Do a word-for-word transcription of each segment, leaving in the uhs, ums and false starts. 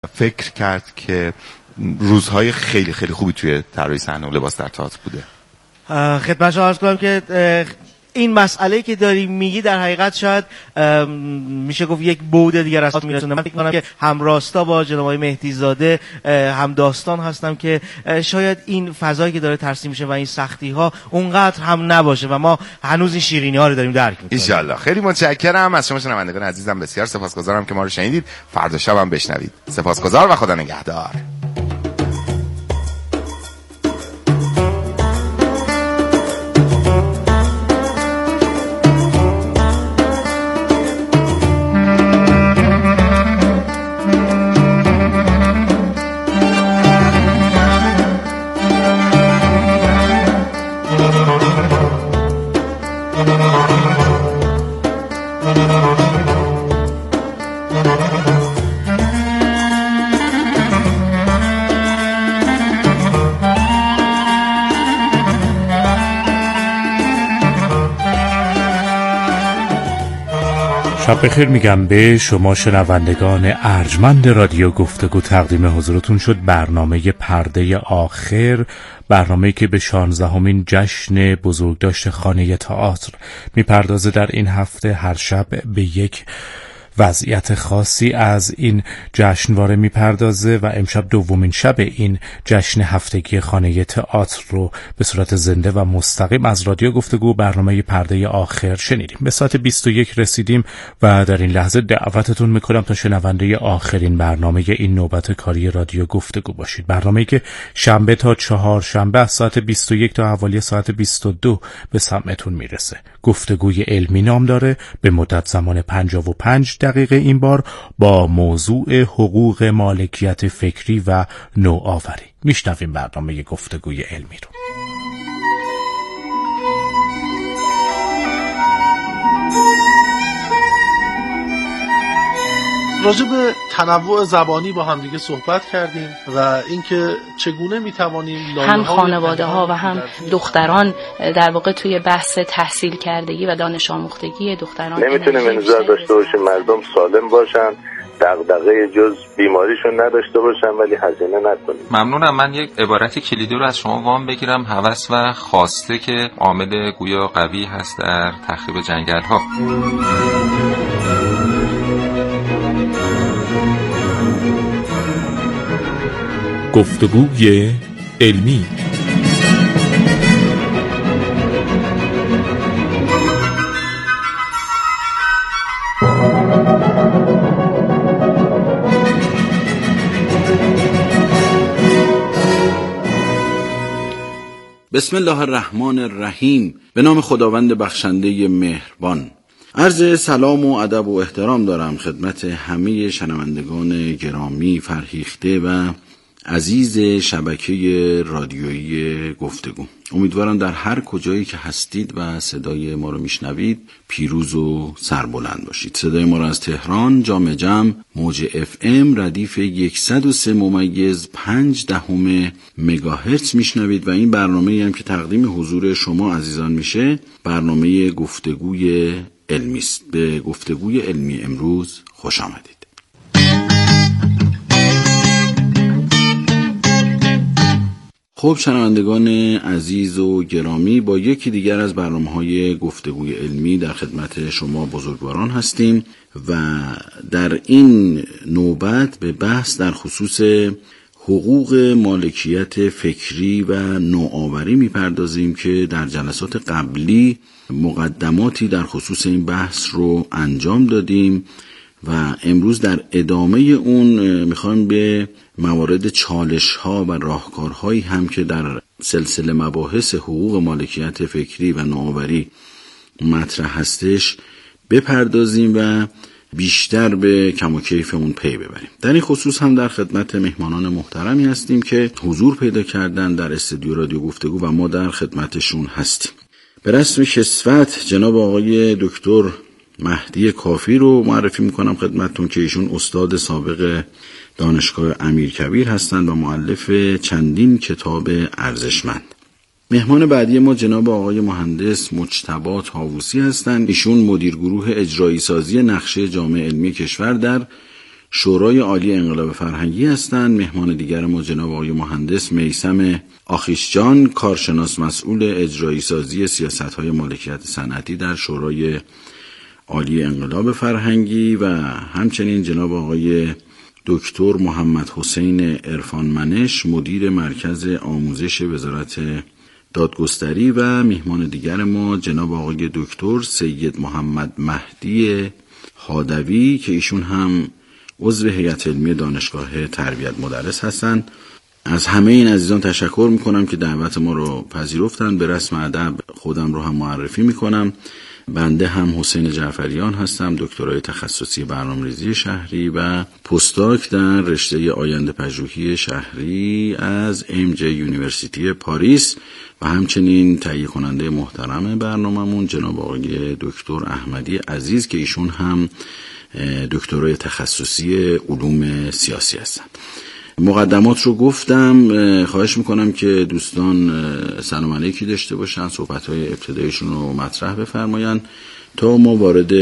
فکر کرد که روزهای خیلی خیلی خوبی توی طراحی صحنه و لباس در تئاتر بوده. خدمت شما عرض کنم که این مسئله که داری میگی در حقیقت شاید میشه گفت یک بعد دیگر از میرسونه. من فکر می‌کنم که هم راستا با جناب آقای مهدی زاده هم داستان هستم که شاید این فضایی که داره ترسیم میشه و این سختی ها اونقدر هم نباشه و ما هنوز این شیرینی ها رو داریم درک میکنیم. ان شاء الله. خیلی متشکرم از شما شنوندگان عزیزم، بسیار سپاسگزارم که ما رو شنیدید. فردا شب هم بشنوید. سپاسگزار و خدا نگهدار. شب بخیر میگم به شما شنوندگان ارجمند رادیو گفتگو. تقدیم حضورتون شد برنامه پرده آخر، برنامه‌ای که به شانزدهمین جشن بزرگداشت خانه تئاتر میپردازه. در این هفته هر شب به یک وضعیت خاصی از این جشنواره میپردازه و امشب دومین شب این جشن هفتگی خانه تئاتر رو به صورت زنده و مستقیم از رادیو گفتگو برنامه پرده آخر شنیدیم. به ساعت بیست و یک رسیدیم و در این لحظه دعوتتون میکنم تا شنونده آخرین برنامه این نوبت کاری رادیو گفتگو باشید. برنامه‌ای که شنبه تا چهار شنبه از ساعت بیست و یک تا حوالی ساعت بیست و دو به سمعتون میرسه. گفتگوی علمی نام داره، به مدت زمان پنجاه و پنج دقیقه این بار با موضوع حقوق مالکیت فکری و نوآوری. میشنویم برنامه گفتگوی علمی رو. راجع به تنوع زبانی با هم دیگه صحبت کردیم و اینکه چگونه میتوانیم هم خانواده ها و هم دختران در واقع توی بحث تحصیل کردگی و دانش آموختگی دختران نمیتونیم انتظار داشته باشیم مردم سالم باشن، دغدغه جز بیماریشون نداشته باشن ولی هزینه نکنیم. ممنونم. من یک عبارت کلیدی رو از شما وام بگیرم. هوس و خواسته که عامل گویا قوی هست در تخریب جنگل ها. گفتگوی علمی. بسم الله الرحمن الرحیم. به نام خداوند بخشنده مهربان. عرض سلام و ادب و احترام دارم خدمت همه شنوندگان گرامی، فرهیخته و عزیز شبکه رادیویی گفتگو. امیدوارم در هر کجایی که هستید و صدای ما رو میشنوید پیروز و سربلند باشید. صدای ما رو از تهران جام جم موج اف ام ردیف صد و سه ممیز پنج دهم مگاهرتز میشنوید و این برنامه‌ای هم که تقدیم حضور شما عزیزان میشه برنامه گفتگوی علمی است. به گفتگوی علمی امروز خوش آمدید. خب شنوندگان عزیز و گرامی، با یکی دیگر از برنامه‌های گفتگوی علمی در خدمت شما بزرگواران هستیم و در این نوبت به بحث در خصوص حقوق مالکیت فکری و نوآوری میپردازیم که در جلسات قبلی مقدماتی در خصوص این بحث رو انجام دادیم و امروز در ادامه اون میخوایم به موارد چالش ها و راهکارهایی هم که در سلسله مباحث حقوق مالکیت فکری و نوآوری مطرح هستش بپردازیم و بیشتر به کم و کیفمون پی ببریم. در این خصوص هم در خدمت مهمانان محترمی هستیم که حضور پیدا کردن در استودیو رادیو گفتگو و ما در خدمتشون هستیم. به رسم کسوت جناب آقای دکتر مهدی کافی رو معرفی میکنم خدمتتون که ایشون استاد سابق دانشگاه امیرکبیر هستند و مؤلف چندین کتاب ارزشمند. مهمان بعدی ما جناب آقای مهندس مجتبی طاووسی هستند. ایشون مدیر گروه اجرایی سازی نقشه جامع علمی کشور در شورای عالی انقلاب فرهنگی هستند. مهمان دیگر ما جناب آقای مهندس میثم آخیشجان، کارشناس مسئول اجرایی سازی سیاست‌های مالکیت صنعتی در شورای عالی انقلاب فرهنگی و همچنین جناب آقای دکتر محمد حسین عرفانمنش، مدیر مرکز آموزش وزارت دادگستری و مهمان دیگر ما جناب آقای دکتر سید محمد مهدی هادوی که ایشون هم عضو هیئت علمی دانشگاه تربیت مدرس هستند. از همه این عزیزان تشکر میکنم که دعوت ما رو پذیرفتن. به رسم ادب خودم رو هم معرفی میکنم. بنده هم حسین جعفریان هستم، دکترای تخصصی برنامه‌ریزی شهری و پستاک در رشته آینده پژوهی شهری از ام جی یونیورسیتی پاریس و همچنین تهیه کننده محترم برنامه‌مون جناب آقای دکتر احمدی عزیز که ایشون هم دکترای تخصصی علوم سیاسی هستند. مقدمات رو گفتم. خواهش میکنم که دوستان سلام علیکی داشته باشن، صحبت‌های ابتدایشون رو مطرح بفرمایند تا ما وارد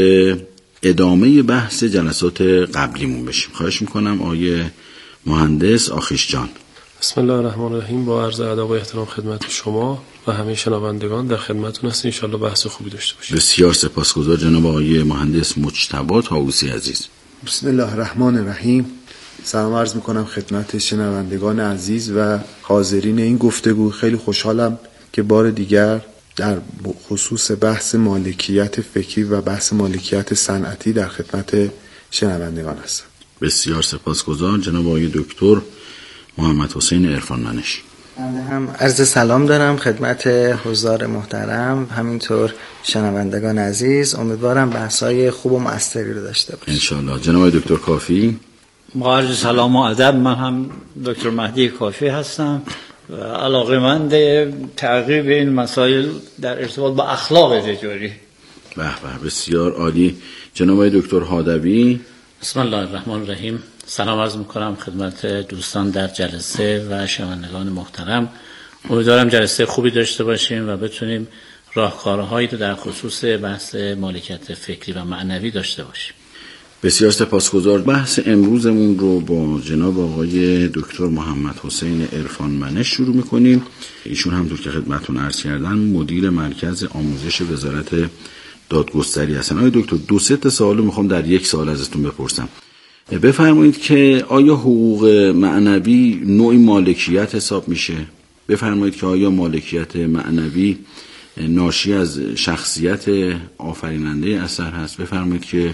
ادامه بحث جلسات قبلیمون بشیم. خواهش میکنم آیه مهندس آخیشجان. بسم الله الرحمن الرحیم. با عرض ادب و احترام خدمت شما و همه شنوندگان در خدمتتون هستیم. ان شاء الله بحث خوبی داشته باشیم. بسیار سپاسگزار جناب آقای مهندس مجتبی طاووسی عزیز. بسم الله الرحمن الرحیم. سلام عرض میکنم خدمت شنوندگان عزیز و حاضرین این گفتگو. خیلی خوشحالم که بار دیگر در خصوص بحث مالکیت فکری و بحث مالکیت صنعتی در خدمت شنوندگان هستم. بسیار سپاسگزار جناب آقای دکتر محمد حسین عرفانمنش. من هم عرض سلام دارم خدمت حضار محترم، همینطور شنوندگان عزیز. امیدوارم بحث‌های خوب و مؤثری رو داشته باشیم ان شاء الله. جناب آقای دکتر کافی. عرض سلام و ادب. من هم دکتر مهدی کافی هستم و علاقه‌مند تعقیب این مسائل در ارتباط با اخلاق تجاری. به به، بسیار عالی. جناب آقای دکتر هادوی. بسم الله الرحمن الرحیم. سلام عرض میکنم خدمت دوستان در جلسه و شنوندگان محترم. امیدوارم جلسه خوبی داشته باشیم و بتونیم راهکارهایی رو در خصوص بحث مالکیت فکری و معنوی داشته باشیم. بسیار سپاسگزار. بحث امروزمون رو با جناب آقای دکتر محمد حسین عرفانمنش شروع میکنیم. ایشون همونطور که خدمتتون عرض کردن مدیر مرکز آموزش وزارت دادگستری هستن. آقای دکتر دو سه تا سوالو میخوام در یک سوال ازتون بپرسم. بفرمایید که آیا حقوق معنوی نوعی مالکیت حساب میشه؟ بفرمایید که آیا مالکیت معنوی ناشی از شخصیت آفریننده اثر هست؟ بفرمایید که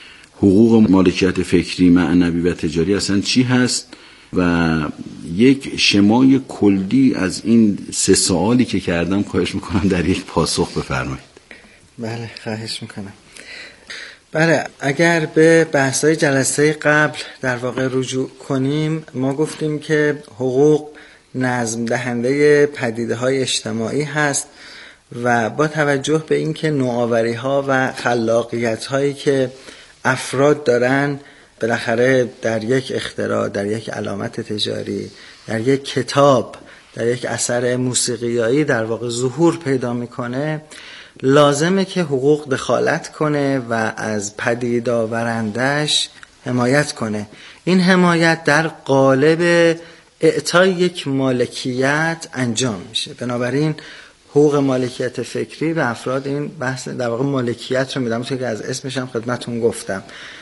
حقوق مالکیت فکری، معنوی و تجاری اصلا چی هست؟ و یک شمای کلی از این سه سوالی که کردم خواهش میکنم در یک پاسخ بفرمایید. بله خواهش میکنم. بله، اگر به بحث‌های جلسه قبل در واقع رجوع کنیم، ما گفتیم که حقوق نظم دهنده پدیده‌های اجتماعی هست و با توجه به اینکه نوآوری‌ها و خلاقیت‌هایی که افراد دارن بالاخره در یک اختراع، در یک علامت تجاری، در یک کتاب، در یک اثر موسیقیایی در واقع ظهور پیدا میکنه، لازمه که حقوق دخالت کنه و از پدید آورندش حمایت کنه. این حمایت در قالب اعطای یک مالکیت انجام میشه. بنابراین حقوق مالکیت فکری و افراد این بحث در واقع مالکیت رو میدم که از اسمش هم خدمتون گفتم،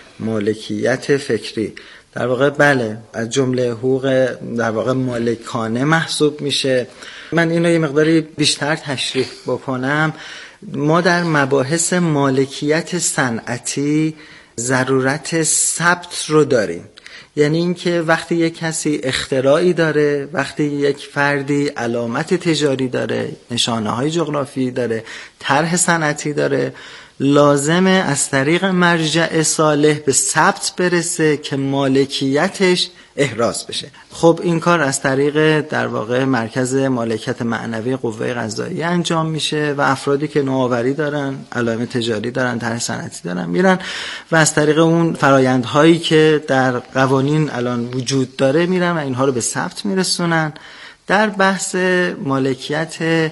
مالکیت فکری در واقع بله از جمله حقوق در واقع مالکانه محسوب میشه. من اینو یه مقداری بیشتر تشریح بکنم. ما در مباحث مالکیت صنعتی ضرورت ثبت رو داریم، یعنی اینکه وقتی یک کسی اختراعی داره، وقتی یک فردی علامت تجاری داره، نشانه‌های جغرافیایی داره، طرح صنعتی داره، لازمه از طریق مرجع صالح به ثبت برسه که مالکیتش احراز بشه. خب این کار از طریق در واقع مرکز مالکیت معنوی قوه قضاییه انجام میشه و افرادی که نوآوری دارن، علائم تجاری دارن، طرح صنعتی دارن میرن و از طریق اون فرایندهایی که در قوانین الان وجود داره میرن و اینها رو به ثبت میرسونن. در بحث مالکیت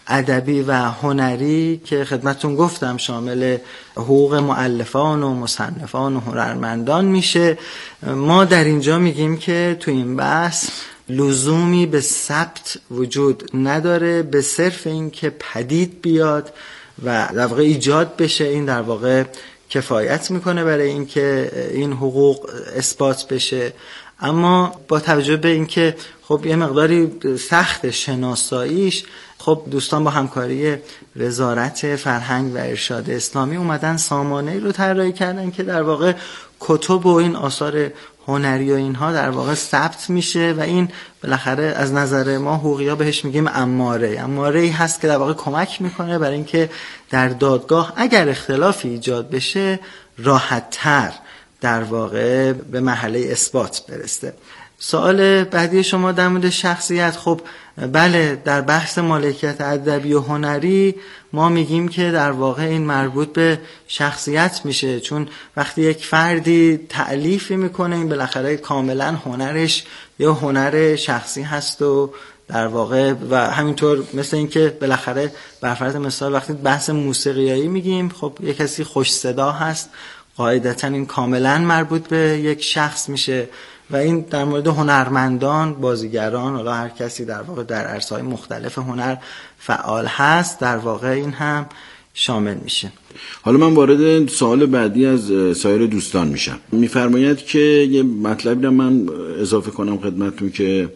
ادبی و هنری که خدمتتون گفتم شامل حقوق مؤلفان و مصنفان و هنرمندان میشه. ما در اینجا میگیم که تو این بحث لزومی به ثبت وجود نداره، به صرف این که پدید بیاد و در واقع ایجاد بشه این در واقع کفایت میکنه برای اینکه این حقوق اثبات بشه. اما با توجه به اینکه خب یه مقداری سخت شناساییش، خب دوستان با همکاری وزارت فرهنگ و ارشاد اسلامی اومدن سامانه‌ای رو طراحی کردن که در واقع کتب و این آثار هنری و اینها در واقع ثبت میشه و این بالاخره از نظر ما حقوقی‌ها بهش میگیم اماره. اماره‌ای هست که در واقع کمک میکنه برای اینکه در دادگاه اگر اختلافی ایجاد بشه راحت‌تر در واقع به مرحله اثبات برسه. سوال بعدی شما در مورد شخصیت، خب بله در بحث مالکیت ادبی و هنری ما میگیم که در واقع این مربوط به شخصیت میشه، چون وقتی یک فردی تألیفی میکنه این بالاخره کاملا هنرش یا هنر شخصی هست و در واقع و همینطور مثل این که بالاخره برفرض مثال وقتی بحث موسیقیایی میگیم خب یک کسی خوش صدا هست، قاعدتا این کاملا مربوط به یک شخص میشه و این در مورد هنرمندان، بازیگران، حالا هر کسی در واقع در عرصه‌های مختلف هنر فعال هست در واقع این هم شامل میشه. حالا من وارد سوال بعدی از سایر دوستان میشم. میفرماید که یه مطلبی رو من اضافه کنم خدمتتون که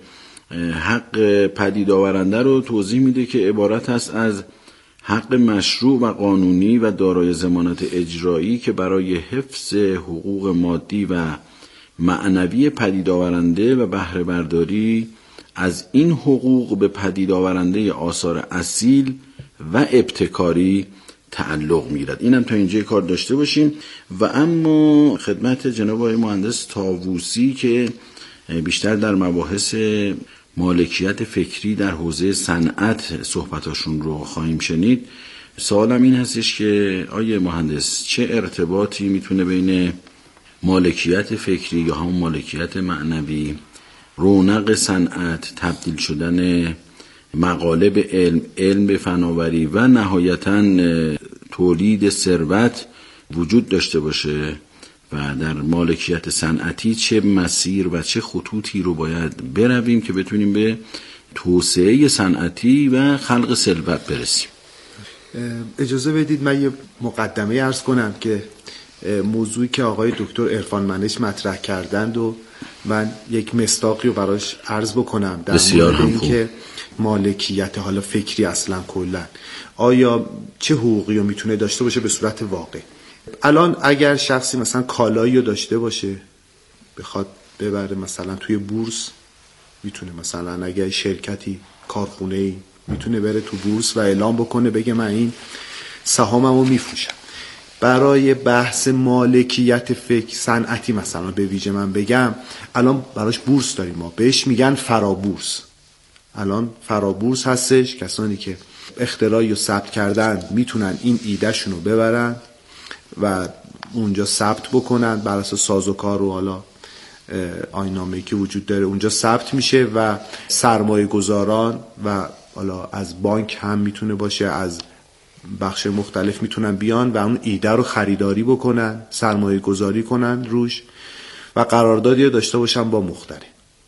حق پدید آورنده رو توضیح میده که عبارت هست از حق مشروع و قانونی و دارای ضمانت اجرایی که برای حفظ حقوق مادی و معنوی پدید آورنده و بهره برداری از این حقوق به پدید آورنده آثار اصیل و ابتکاری تعلق میگیرد. اینم تا اینجا کار داشته باشیم. و اما خدمت جناب آقای مهندس طاووسی که بیشتر در مباحث مالکیت فکری در حوزه صنعت صحبتاشون رو خواهیم شنید. سوالم این هستش که آقای مهندس چه ارتباطی میتونه بین مالکیت فکری یا همون مالکیت معنوی، رونق صنعت، تبدیل شدن مقاله به علم، علم به فناوری و نهایتاً تولید ثروت وجود داشته باشه و در مالکیت صنعتی چه مسیر و چه خطوطی رو باید برویم که بتونیم به توسعه صنعتی و خلق ثروت برسیم؟ اجازه بدید من یه مقدمه عرض کنم که موضوعی که آقای دکتر عرفان منش مطرح کردند و من یک مصداقی رو براش عرض بکنم در مورد این که مالکیت حالا فکری اصلا کلا آیا چه حقوقی رو میتونه داشته باشه به صورت واقع. الان اگر شخصی مثلا کالایی رو داشته باشه بخواد ببره مثلا توی بورس، میتونه مثلا اگر شرکتی کارخونه‌ای میتونه بره تو بورس و اعلام بکنه بگه من این سهاممو میفروشم. برای بحث مالکیت فکر صنعتی مثلا به ویژه من بگم الان براش بورس داریم، ما بهش میگن فرابورس. الان فرابورس هستش، کسانی که اختراعی رو ثبت کردن میتونن این ایده شونو ببرن و اونجا ثبت بکنن بر اساس سازوکار و حالا آیین‌نامه‌ای که وجود داره اونجا ثبت میشه و سرمایه گذاران و حالا از بانک هم میتونه باشه، از بخش مختلف میتونن بیان و اون ایده رو خریداری بکنن، سرمایه گذاری کنن روش و قراردادی داشته باشن با مخترع.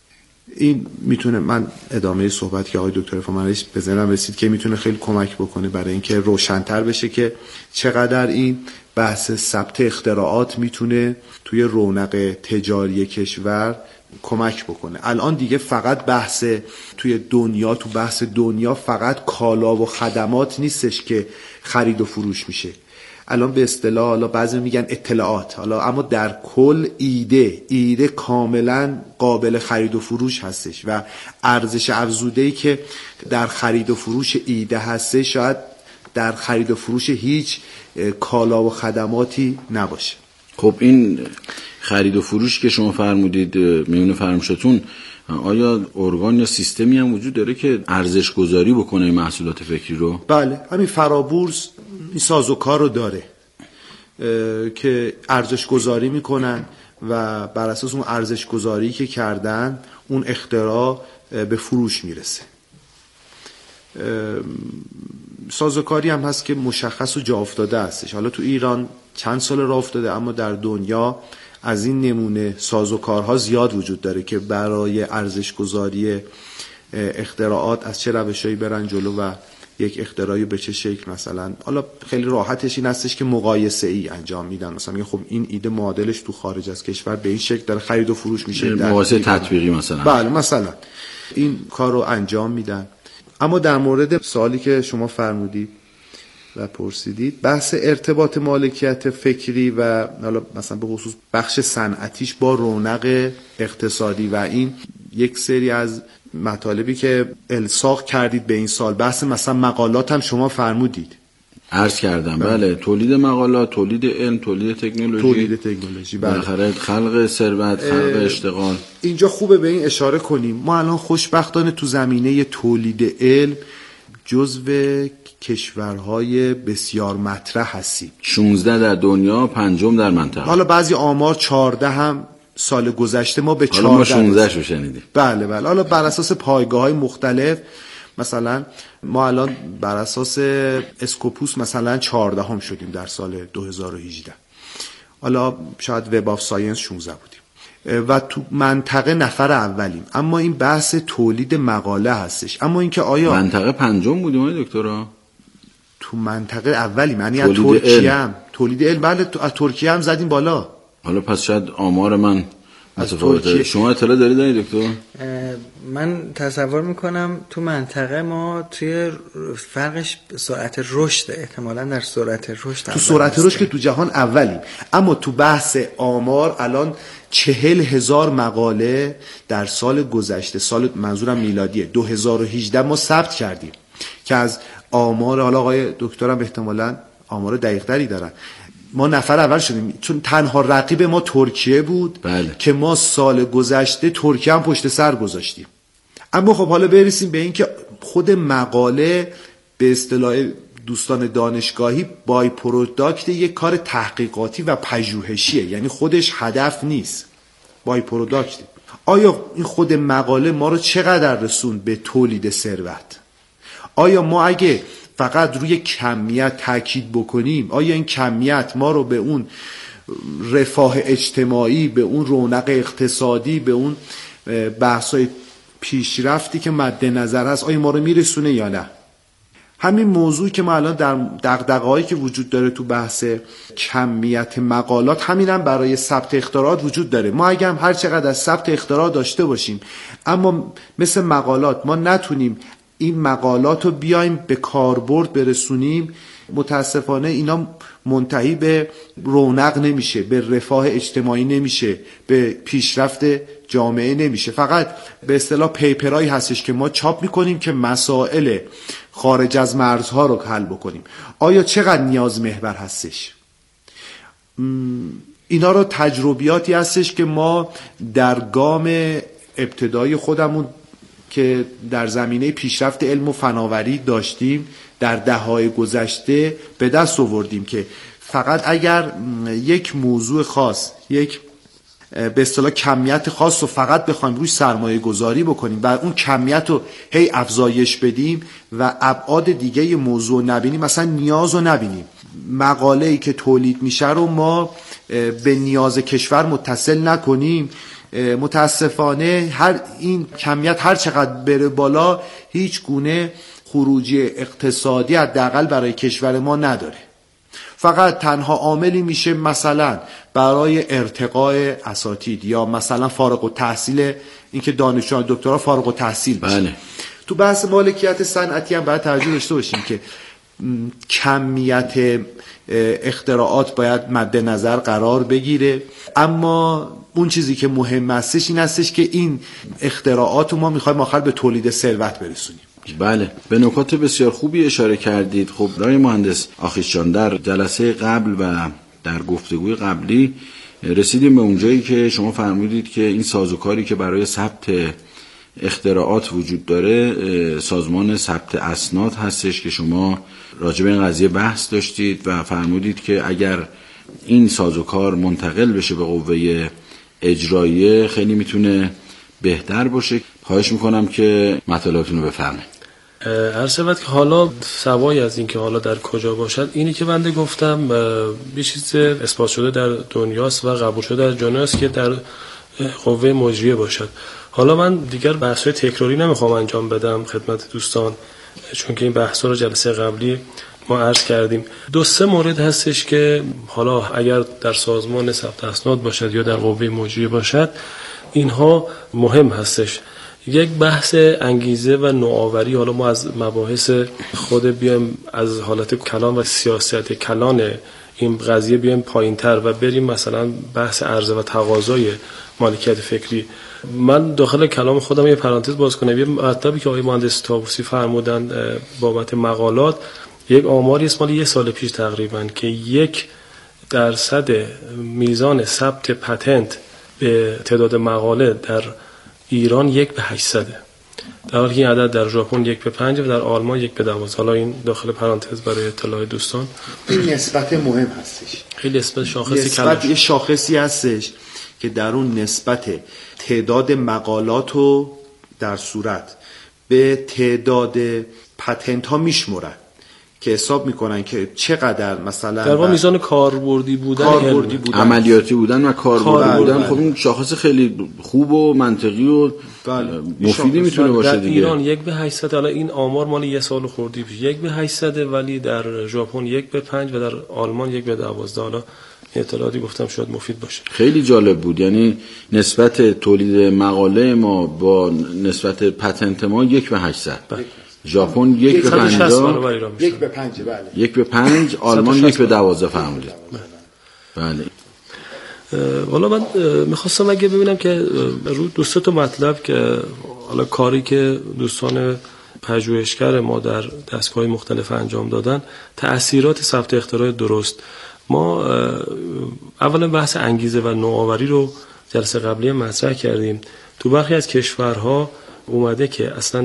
این میتونه، من ادامه صحبت که آقای دکتر فامنش به ذهنم رسید که میتونه خیلی کمک بکنه برای اینکه روشن‌تر بشه که چقدر این بحث ثبت اختراعات میتونه توی رونق تجاری کشور کمک بکنه. الان دیگه فقط بحث توی دنیا تو بحث دنیا فقط کالا و خدمات نیستش که خرید و فروش میشه. الان به اصطلاح حالا بعضی میگن اطلاعات، حالا اما در کل ایده ایده کاملا قابل خرید و فروش هستش و ارزش افزوده‌ای که در خرید و فروش ایده هستش شاید در خرید و فروش هیچ کالا و خدماتی نباشه. خب این خرید و فروش که شما فرمودید میونه فرمایشتون، آیا ارگان یا سیستمی هم وجود داره که ارزش گذاری بکنه محصولات فکری رو؟ بله، همین فرابورس این سازوکار رو داره که ارزش گذاری میکنن و بر اساس اون ارزش گذاری که کردن اون اختراع به فروش میرسه. سازوکاری هم هست که مشخص و جا افتاده هستش. حالا تو ایران چند سال راه افتاده، اما در دنیا از این نمونه سازوکارها زیاد وجود داره که برای ارزش گذاری اختراعات از چه روشایی برن جلو و یک اختراعی به چه شکل. مثلا حالا خیلی راحتش این هستش که مقایسه ای انجام میدن، مثلا میگه خب این ایده معادلش تو خارج از کشور به این شکل داره خرید و فروش میشه، مقایسه تطبیقی مثلا. بله مثلا این کار رو انجام میدن. اما در مورد سوالی که شما فرمودید و پرسیدید، بحث ارتباط مالکیت فکری و حالا مثلا به خصوص بخش صنعتیش با رونق اقتصادی و این یک سری از مطالبی که الساق کردید به این سال، بحث مثلا مقالات هم شما فرمودید. عرض کردم بله, بله. تولید مقالات، تولید علم، تولید تکنولوژی، تولید تکنولوژی، بله. خلق ثروت، خلق اشتغال. اینجا خوبه به این اشاره کنیم ما الان خوشبختانه تو زمینه تولید علم جزو کشورهای بسیار مطرح هستیم. شانزده در دنیا، پنجم در منطقه. حالا بعضی آمار چهارده هم سال گذشته ما به چهارده. حالا ما شانزده شو شنیدیم. بله بله. حالا بر اساس پایگاه‌های مختلف، مثلا ما الان بر اساس اسکوپوس مثلا چهارده هم شدیم در سال دو هزار و هجده. حالا شاید وب آف ساینس شانزده بودیم و تو منطقه نفر اولیم. اما این بحث تولید مقاله هستش. اما اینکه آیا منطقه پنجم بودیم دکترا؟ تو منطقه اولیم، یعنی از ترکیه هم تولید علم. بله از ترکیه هم زدیم بالا. حالا پس شاید آمار من متفاوته. شما اطلاع دارید دارید دکتر؟ من تصور میکنم تو منطقه ما توی فرقش سرعت رشد، احتمالاً در سرعت رشد تو سرعت رشد که تو جهان اولیم. اما تو بحث آمار الان چهل هزار مقاله در سال گذشته، سال منظورم میلادیه دو هزار و هجده ما ثبت کردیم که از آمار، حالا آقای دکترم احتمالاً آمار دقیق تری دارن، ما نفر اول شدیم. چون تنها رقیب ما ترکیه بود. بله. که ما سال گذشته ترکیه هم پشت سر گذاشتیم. اما خب حالا برسیم به این که خود مقاله به اصطلاح دوستان دانشگاهی بای پروداکت یک کار تحقیقاتی و پژوهشیه، یعنی خودش هدف نیست، بای پروداکت. آیا این خود مقاله ما رو چقدر رسوند به تولید ثروت؟ آیا ما اگه فقط روی کمیت تاکید بکنیم، آیا این کمیت ما رو به اون رفاه اجتماعی، به اون رونق اقتصادی، به اون بحث‌های پیشرفتی که مد نظر هست، آیا ما رو میرسونه یا نه؟ همین موضوعی که ما الان در دغدغه‌هایی که وجود داره تو بحث کمیت مقالات، همین هم برای ثبت اختراعات وجود داره. ما اگه هم هر چقدر از ثبت اختراع داشته باشیم، اما مثل مقالات ما نتونیم این مقالات رو بیایم به کاربرد برسونیم، متاسفانه اینا منتهی به رونق نمیشه، به رفاه اجتماعی نمیشه، به پیشرفت جامعه نمیشه. فقط به اصطلاح پیپرایی هستش که ما چاپ میکنیم که مسائل خارج از مرزها رو حل بکنیم. آیا چقدر نیاز محور هستش؟ اینا رو تجربیاتی هستش که ما در گام ابتدایی خودمون که در زمینه پیشرفت علم و فناوری داشتیم در دهه‌های گذشته به دست آوردیم که فقط اگر یک موضوع خاص، یک به اصطلاح کمیت خاص رو فقط بخوایم روش سرمایه گذاری بکنیم و اون کمیت رو هی افزایش بدیم و ابعاد دیگه موضوع نبینیم، مثلا نیاز رو نبینیم، مقاله‌ای که تولید میشه رو ما به نیاز کشور متصل نکنیم، متاسفانه هر این کمیت هر چقدر بره بالا هیچ گونه خروجی اقتصادی حداقل برای کشور ما نداره. فقط تنها عاملی میشه مثلا برای ارتقاء اساتید یا مثلا فارغ التحصیل، اینکه دانشجویان دکترا فارغ التحصیل بشن. بله. تو بحث مالکیت صنعتی هم باید توجه داشته باشیم که کمیت اختراعات باید مد نظر قرار بگیره، اما اون چیزی که مهم هستش این هستش که این اختراعات رو ما میخوایم آخر به تولید ثروت برسونیم. بله، به نکات بسیار خوبی اشاره کردید. خب رای مهندس آخیش جان، در جلسه قبل و در گفتگوی قبلی رسیدیم به اونجایی که شما فرمودید که این سازوکاری که برای ثبت اختراعات وجود داره سازمان ثبت اسناد هستش که شما راجع به این قضیه بحث داشتید و فرمودید که اگر این سازوکار منتقل بشه به قوه اجراییه خیلی میتونه بهتر باشه. خواهش میکنم که مطالبتون رو بفرمایید. عرض شود که حالا سوای از این که حالا در کجا باشد، اینی که بنده گفتم یه چیز اثبات شده در دنیاست و قبول شده در جناست که در قوه مجریه باشد. حالا من دیگر بحث‌های تکراری نمیخوام انجام بدم خدمت دوستان، چون که این بحث‌ها رو جلسه قبلی ما عرض کردیم. دو سه مورد هستش که حالا اگر در سازمان ثبت اسناد باشد یا در قوه مجریه باشد، اینها مهم هستش. یک بحث انگیزه و نوآوری، حالا ما از مباحث خود بیایم از حالت کلان و سیاست کلان این قضیه بیایم پایین‌تر و بریم مثلا بحث عرضه و تقاضای مالکیت فکری. من داخل کلام خودم یه پرانتز باز کنم. یه مطلبی که آقای مهندس طاووسی فرمودن بابت مقالات، یک آماری است مال یه سال پیش تقریبا که یک درصد میزان ثبت پتنت به تعداد مقاله در ایران یک به هشتصده، در حالی که این عدد در ژاپن یک به پنج و در آلمان یک به دوازده. حالا این داخل پرانتز برای اطلاع دوستان. این نسبت مهم هستش، خیلی نسبت شاخصی نسبت یه شاخصی هستش که در اون نسبت تعداد مقالات رو در صورت به تعداد پتنت ها میشمرن که حساب میکنن که چقدر مثلا در واقع میزان کاربردی بودن، کاربردی بودن، عملیاتی بودن و کاربردی بودن. خب این شاخص خیلی خوب و منطقی و مفیدی میتونه باشه دیگه. در ایران یک به هشتصد، حالا این آمار مال یه سال خوردی پیش یک به هشتصد، ولی در ژاپن یک به پنج و در آلمان یک به دوازده. حالا اطلاعاتی گفتم شاید مفید باشه. خیلی جالب بود، یعنی نسبت تولید مقاله ما با نسبت پتنت ما یک به هشتصد. ژاپن یک به پنجاه، یک به پنج، بله یک به پنج، آلمان یک به دوازده فرمودید. بله. حالا من میخواستم اگه ببینم که رو دو سه تا مطلب که حالا کاری که دوستان پژوهشگر ما در دستگاه مختلف انجام دادن، تأثیرات ثبت اختراع درست. ما اولا بحث انگیزه و نوآوری رو جلسه قبلی مطرح کردیم. تو برخی از کشورها اومده که اصلا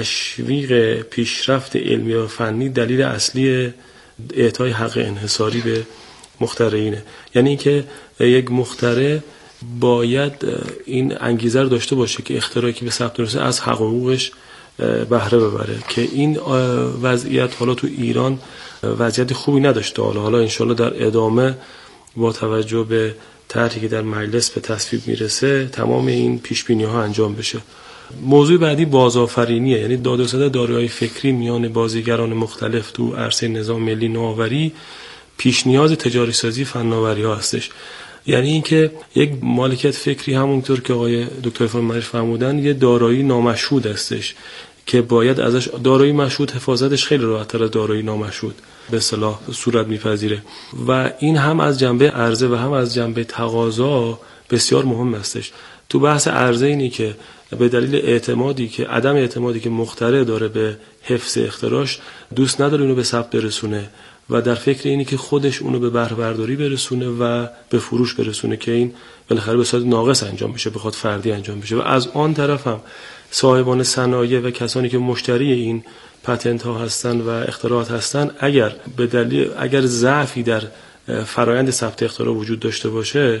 تشویق پیشرفت علمی و فنی دلیل اصلی اعطای حق انحصاری به مخترعینه. یعنی اینکه یک مخترع باید این انگیزه رو داشته باشه که اختراعی که به ثبت رسه از حق و حقوقش بهره ببره، که این وضعیت حالا تو ایران وضعیت خوبی نداشته. حالا حالا انشالله در ادامه با توجه به طرحی که در مجلس به تصویب میرسه تمام این پیش بینی ها انجام بشه. موضوع بعدی بازآفرینیه، یعنی داد و ستد دارایی فکری میان بازیگران مختلف تو عرصه نظام ملی نوآوری پیش نیاز تجاری سازی فناوری ها هستش. یعنی اینکه یک مالکیت فکری همونطور که آقای دکتر فرمایش فرمودن یه دارایی نامشهود هستش که باید ازش دارایی مشهود حفاظتش خیلی راحت‌تر از دارایی نامشهود به اصطلاح صورت میپذیره و این هم از جنبه عرضه و هم از جنبه تقاضا بسیار مهم هستش. تو بحث عرضه اینی که به دلیل اعتمادی که عدم اعتمادی که مخترع داره به حفظ اختراعش دوست نداره اونو به ثبت برسونه و در فکر اینی که خودش اونو به بهره برداری برسونه و به فروش برسونه که این بالاخره به صورت ناقص انجام بشه، بخواد فردی انجام بشه. و از آن طرف هم صاحبان صنایع و کسانی که مشتری این پتنت ها هستن و اختراعات هستن اگر به دلیل اگر ضعفی در فرایند ثبت اختراع وجود داشته باشه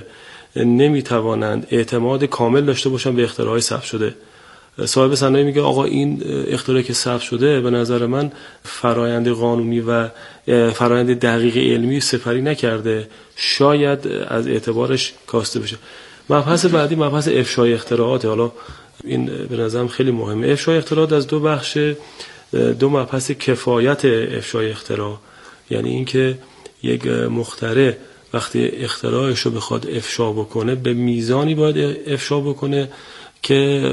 نمیتوانند اعتماد کامل داشته باشن به اختراعات ثبت شده. صاحب صنایع میگه آقا این اختراعی که ثبت شده به نظر من فرایند قانونی و فرایند دقیق علمی سپری نکرده، شاید از اعتبارش کاسته بشه. مبحث بعدی مبحث افشای اختراعات. حالا این به نظرم خیلی مهمه. افشای اختراعات از دو بخش، دو مبحث کفایت افشای اختراع، یعنی اینکه یک مخترع وقتی اختراعش رو بخواد افشا بکنه به میزانی باید افشا بکنه که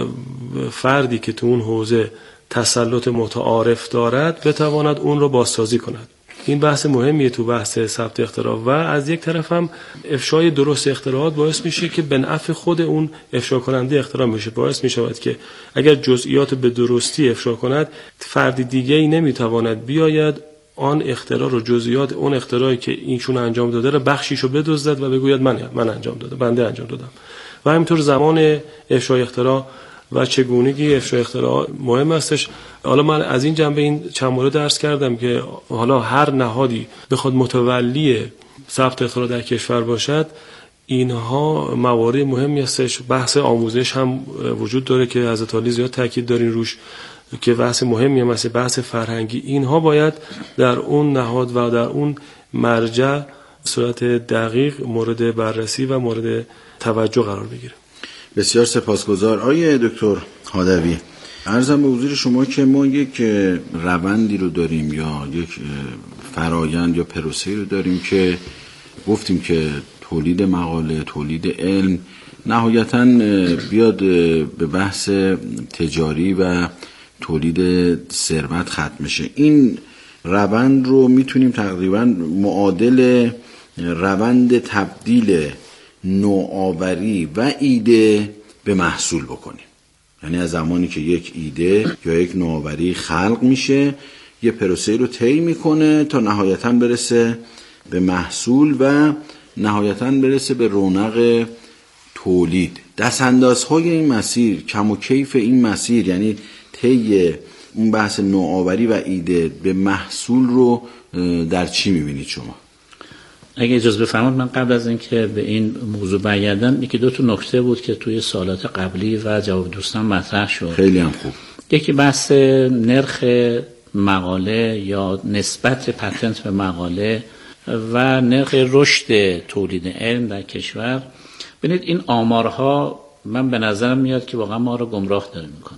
فردی که تو اون حوزه تسلط متعارف دارد بتواند اون رو بازسازی کند. این بحث مهمیه تو بحث ثبت اختراع و از یک طرف هم افشای درست اختراعات باعث میشه که به نفع خود اون افشا کننده اختراع میشه. باعث میشود که اگر جزئیات به درستی افشا کند فردی دیگه ای نمیتواند بیاید آن اختراع رو جزئیات اون اختراعی که اینشون انجام داده رو بخشیشو بدزدد و بگوید من من انجام دادم، بنده انجام دادم. و همینطور زمان افشای اختراع و چگونگی افشای اختراع مهم هستش. حالا من از این جنبه این چند مورد درس کردم که حالا هر نهادی بخواد متولی ثبت اختراع در کشور باشد، اینها موارد مهمی هستش. بحث آموزش هم وجود داره که حضرت علی زیاد تاکید دارین روش که بحث مهمی هم هست، بحث فرهنگی. اینها باید در اون نهاد و در اون مرجع صورت دقیق مورد بررسی و مورد توجه قرار بگیره. بسیار سپاسگزار. آقای دکتر هادوی، عرضم به حضور شما که ما یک روندی رو داریم یا یک فرایند یا پروسه‌ای رو داریم که گفتیم که تولید مقاله، تولید علم نهایتاً بیاد به بحث تجاری و تولید ثروت ختم میشه. این روند رو میتونیم تقریباً معادل روند تبدیل نوآوری و ایده به محصول بکنیم. یعنی از زمانی که یک ایده یا یک نوآوری خلق میشه، یه پروسه رو طی میکنه تا نهایتاً برسه به محصول و نهایتاً برسه به رونق تولید. دستاندازهای این مسیر، کم و کیف این مسیر، یعنی طی اون بحث نوآوری و ایده به محصول رو در چی میبینید شما؟ اگه اجازه بفرمایید من قبل از اینکه به این موضوع برگردم، یکی دو تا نکته بود که توی سوالات قبلی و جواب دوستان مطرح شد. خیلی هم خوب. یکی بحث نرخ مقاله یا نسبت پتنت به مقاله و نرخ رشد تولید علم در کشور. ببینید این آمارها من به نظر میاد که واقعا ما رو گمراه داره میکنه.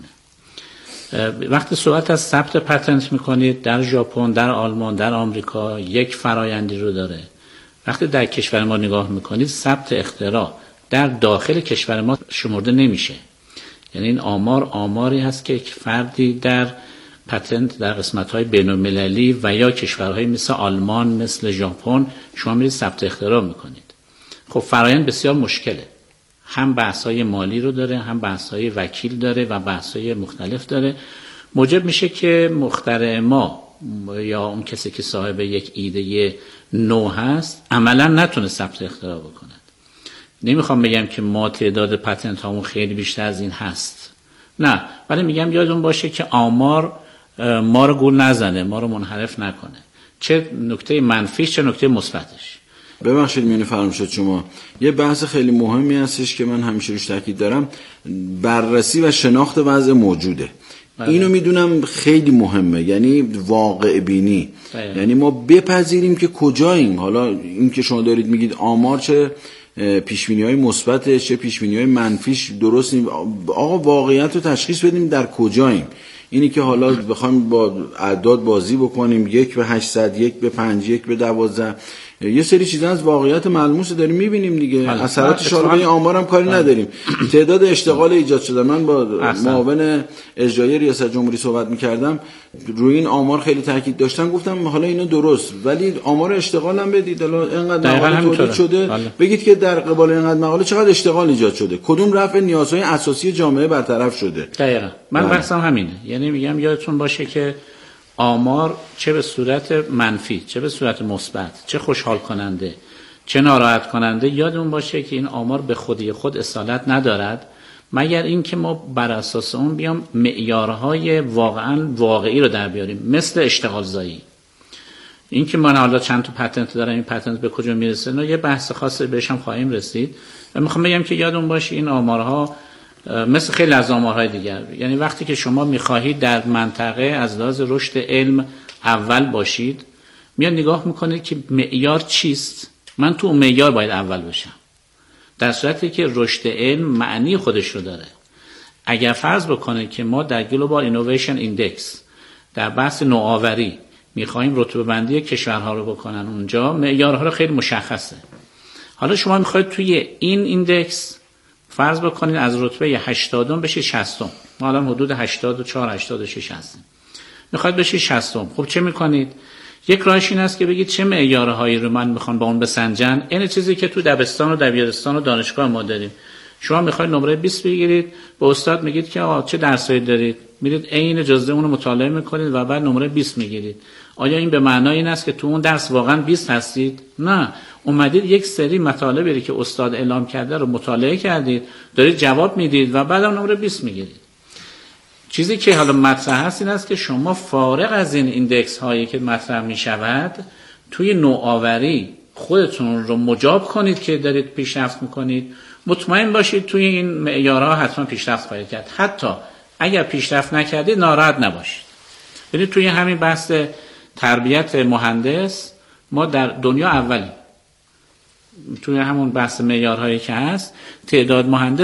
وقتی صحبت از ثبت پتنت میکنید در ژاپن، در آلمان، در آمریکا یک فرایندی رو داره. وقتی در کشور ما نگاه میکنید ثبت اختراع در داخل کشور ما شمرده نمیشه. یعنی این آمار آماری هست که یک فردی در پتنت در قسمت‌های بین‌المللی و یا کشورهای مثل آلمان، مثل ژاپن شما میرید ثبت اختراع میکنید. خب فرایند بسیار مشکله. هم بحث‌های مالی رو داره، هم بحث‌های وکیل داره و بحث‌های مختلف داره. موجب میشه که مخترع ما یا اون کسی که صاحب یک ایده نو هست عملا نتونه ثبت اختراع بکنه. نمیخوام بگم که ما تعداد پتنت هامون خیلی بیشتر از این هست، نه، ولی میگم یادون باشه که آمار ما رو گول نزنه، ما رو منحرف نکنه، چه نکته منفیش چه نکته مثبتش. ببخشید میونه فراموش شما، یه بحث خیلی مهمی هستش که من همیشه روش تاکید دارم، بررسی و شناخت وضع موجوده. بله. اینو میدونم خیلی مهمه، یعنی واقع بینی. بله. یعنی ما بپذیریم که کجاییم. حالا این که شما دارید میگید آمار چه پیشبینی‌های مثبتش چه پیشبینی‌های منفیش درست نیم. آقا واقعیت رو تشخیص بدیم در کجاییم. اینی که حالا بخوایم با اعداد بازی بکنیم، یک به هشتصد، یک به پنج، یک به دوازده، یه سری چیزا از واقعیت ملموس داریم میبینیم دیگه. اثراتش رو به این آمار هم کاری نداریم. تعداد اشتغال ایجاد شده، من با معاون اجرایی ریاست جمهوری صحبت میکردم، روی این آمار خیلی تاکید داشتم، گفتم حالا اینو درست، ولی آمار اشتغال هم بدید. حالا اینقدر مقاله تولید شده، حالا بگید که در قبال اینقدر مقاله چقدر اشتغال ایجاد شده، کدوم رفع نیازهای اساسی جامعه برطرف شده. دقیقاً من بحثم همینه. یعنی میگم یادتون باشه که آمار چه به صورت منفی چه به صورت مثبت، چه خوشحال کننده چه ناراحت کننده، یادمون باشه که این آمار به خودی خود اصالت ندارد، مگر اینکه ما بر اساس اون بیام معیارهای واقعا واقعی رو در بیاریم، مثل اشتغال زایی. این که من حالا چند تا پتنت دارم، این پتنت به کجا میرسه، نه یه بحث خاصی بهش هم خواهیم رسید. و میخوام بگم که یادمون باشه این آمارها مثل خیلی از آمارهای دیگر، یعنی وقتی که شما میخواهید در منطقه از لحاظ رشد علم اول باشید، میاد نگاه میکنید که معیار چیست، من تو اون معیار باید اول باشم، در صورتی که رشد علم معنی خودش رو داره. اگر فرض بکنید که ما در گلوبال اینویشن ایندکس در بحث نوآوری میخواهیم رتبه بندی کشورها رو بکنن، اونجا معیارها رو خیلی مشخصه. حالا شما میخواید توی این ایندکس فرض بکنید از رتبه هشتادم بشه شصتم، ما الان حدود هشتاد و چهار هشتاد و شش هستیم، میخواید بشه شصتم. خب چه میکنید؟ یک راهش این است که بگید چه معیارهایی رو من میخوام با اون بسنجن. این چیزی که تو دبستان و دبیرستان و دانشگاه ما داریم. شما میخواید نمره بیست بگیرید، به استاد میگید که آقا چه درسایی دارید، میرید عین جزء اون رو مطالعه میکنید و بعد نمره بیست میگیرید. آیا این به معنای این است که تو اون درس واقعا بیست هستید؟ نه، اومدید یک سری مطالبی که استاد اعلام کرده رو مطالعه کردید، دارید جواب میدید و بعد هم نمره بیست میگیرید. چیزی که حالا مطرح هست این است که شما فارغ از این ایندکس هایی که مطرح میشود توی نوآوری خودتون رو مجاب کنید که دارید پیشرفت میکنید، مطمئن باشید توی این معیارها حتما پیشرفت خواهید کرد. حتی اگر پیشرفت نکردید ناراحت نباشید. ببینید توی همین بحث تربیت مهندس ما در دنیا اولیم. توی همون بحث معیارهایی که هست تعداد مهندس